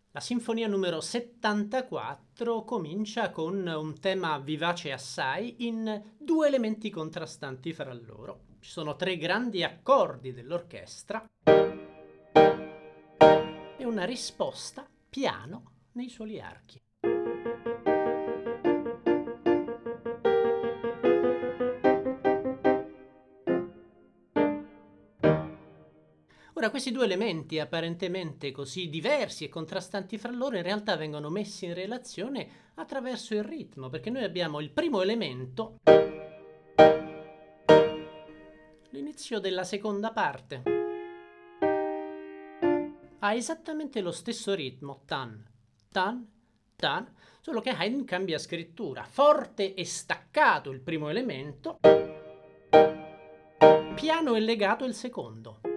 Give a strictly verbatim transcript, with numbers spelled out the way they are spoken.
La sinfonia numero settantaquattro comincia con un tema vivace assai in due elementi contrastanti fra loro. Ci sono tre grandi accordi dell'orchestra e una risposta piano nei soli archi. Ora, questi due elementi apparentemente così diversi e contrastanti fra loro in realtà vengono messi in relazione attraverso il ritmo, perché noi abbiamo il primo elemento, l'inizio della seconda parte, ha esattamente lo stesso ritmo, tan, tan, tan, solo che Haydn cambia scrittura, forte e staccato il primo elemento, piano e legato il secondo.